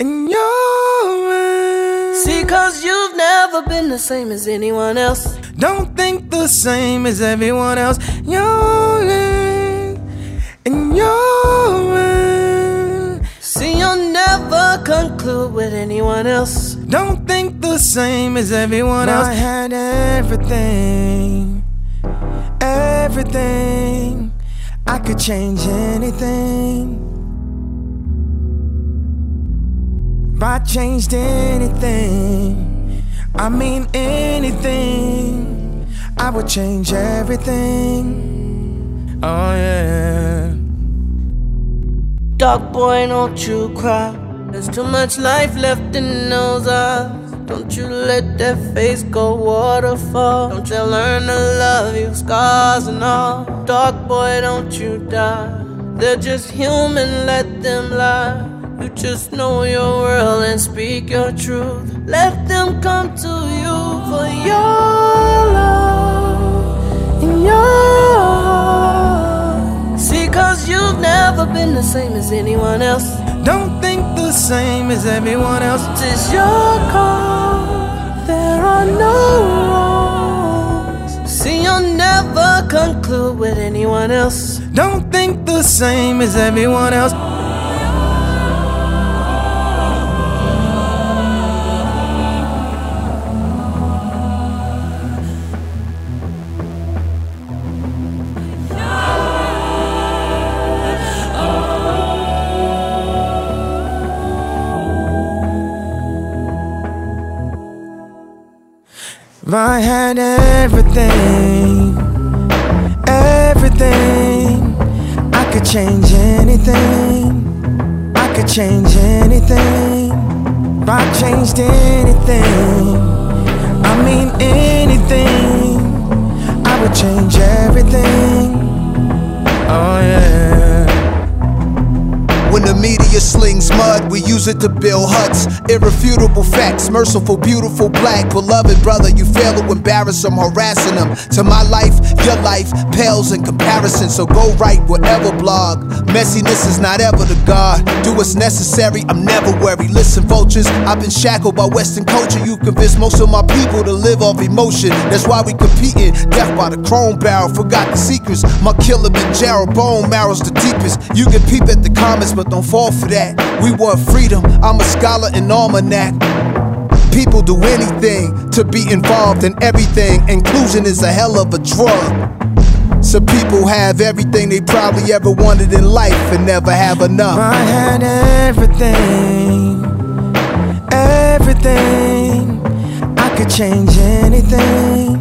and you're in. See, cause you've never been the same as anyone else. Don't think the same as everyone else. You're in, and you're in. See, you'll never conclude with anyone else. Don't think the same as everyone else. I had everything, everything. I could change anything. If I changed anything, I mean anything, I would change everything. Oh yeah. Dog boy, don't you cry. There's too much life left in those eyes. Don't you let that face go waterfall. Don't you learn to love you, scars and all. Dog boy, don't you die. They're just human, let them lie. You just know your world and speak your truth. Let them come to you for your love and your heart. See, cause you've never been the same as anyone else. Don't think the same as everyone else. It's your call, there are no wrongs. See, you'll never conclude with anyone else. Don't think the same as everyone else. If I had everything, everything, I could change anything. I could change anything. If I changed anything, I mean anything, I would change everything. Oh yeah. When the media slings mud, we use it to build huts. Irrefutable facts, merciful, beautiful, black. Beloved brother, you fail to embarrass them, harassing them. To my life, your life pales in comparison. So go write whatever blog. Messiness is not ever the God. Do what's necessary, I'm never worried. Listen, vultures, I've been shackled by Western culture. You convinced most of my people to live off emotion. That's why we competing. Death by the chrome barrel, forgot the secrets. My killer been Gerald, bone marrow's the deepest. You can peep at the comments, but don't fall for that. We want freedom, I'm a scholar in almanac. People do anything to be involved in everything. Inclusion is a hell of a drug. Some people have everything they probably ever wanted in life and never have enough. I had everything, everything, I could change anything.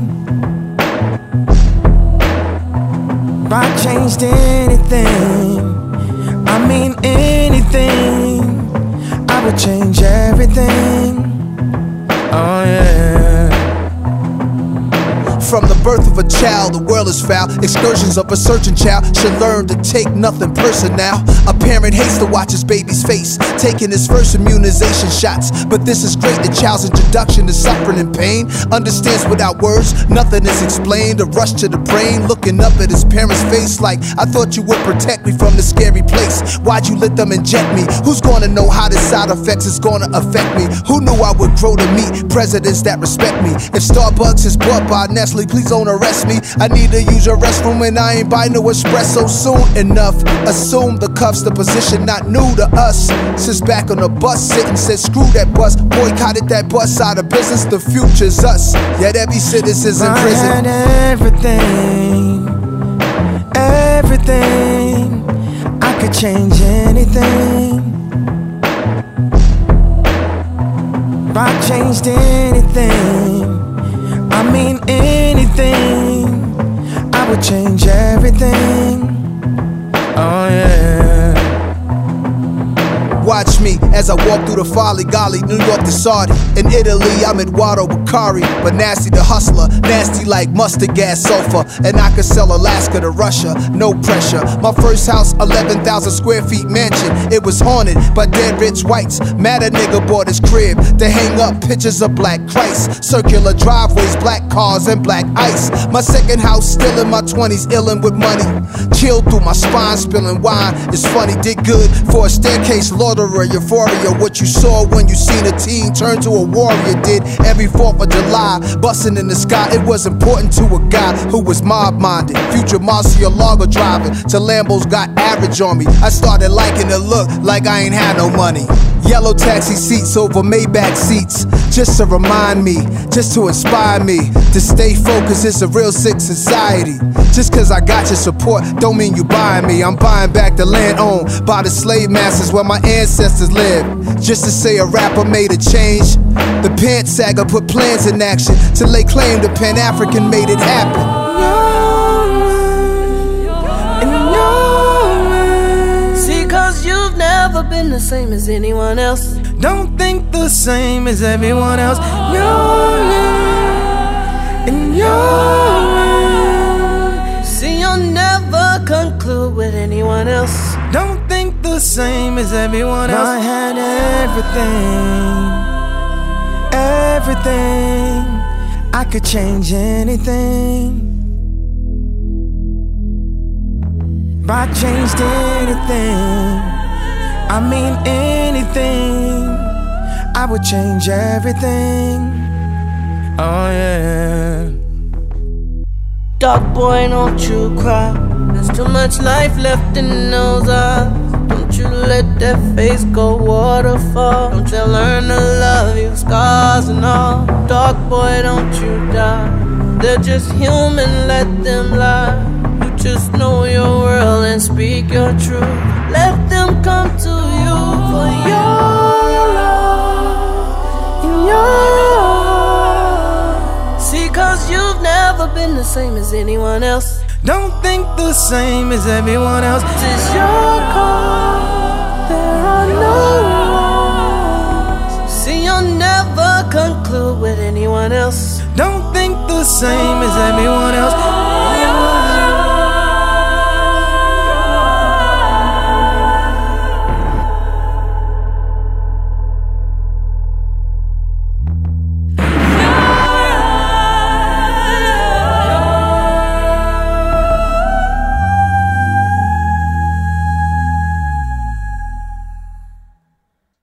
If I changed anything, I mean anything, I would change everything. Oh yeah. From the birth of a child, the world is foul. Excursions of a searching child should learn to take nothing personal. A parent hates to watch his baby's face, taking his first immunization shots. But this is great, the child's introduction to suffering and pain. Understands without words, nothing is explained. A rush to the brain, looking up at his parents' face like, I thought you would protect me from this scary place. Why'd you let them inject me? Who's gonna know how the side effects is gonna affect me? Who knew I would grow to meet presidents that respect me? If Starbucks is bought by Nestle, please don't arrest me. I need to use your restroom and I ain't buy no espresso soon enough. Assume the cuffs, the position not new to us. Since back on the bus, sitting said screw that bus. Boycotted that bus out of business, the future's us. Yet every citizen's in prison. I had everything, everything, I could change anything. If I changed anything, I mean anything, I would change everything. Oh yeah. Watch me as I walk through the Folly Golly, New York to Saudi. In Italy, I'm Eduardo Bacari, but nasty the hustler, nasty like mustard gas sulfur. And I could sell Alaska to Russia, no pressure. My first house, 11,000 square feet mansion. It was haunted by dead rich whites. Mad a nigga bought his crib to hang up pictures of black Christ. Circular driveways, black cars, and black ice. My second house, still in my 20s, illin' with money. Chilled through my spine, spilling wine. It's funny, did good for a staircase, Lord of a euphoria. What you saw when you seen a teen turn to a warrior. Did every 4th of July, busting in the sky. It was important to a guy who was mob-minded. Future Murcielago driving till Lambos got average on me. I started liking the look like I ain't had no money. Yellow taxi seats over Maybach seats, just to remind me, just to inspire me to stay focused. It's a real sick society. Just cause I got your support don't mean you buying me. I'm buying back the land owned by the slave masters where my ancestors lived. Just to say a rapper made a change. The pant sagger put plans in action till they claimed the Pan-African made it happen. Never been the same as anyone else. Don't think the same as everyone else. You're and you're. See, you'll never conclude with anyone else. Don't think the same as everyone else. I had everything. I could change anything. If I changed anything, I mean anything, I would change everything. Oh yeah. Dog boy, don't you cry. There's too much life left in those eyes. Don't you let that face go waterfall. Don't you learn to love you, scars and all. Dog boy, don't you die. They're just human, let them lie. You just know your world and speak your truth. Let them come to you for your love and your. See, cause you've never been the same as anyone else. Don't think the same as everyone else. This is your call, there are no wrongs. See, you'll never conclude with anyone else. Don't think the same as everyone else.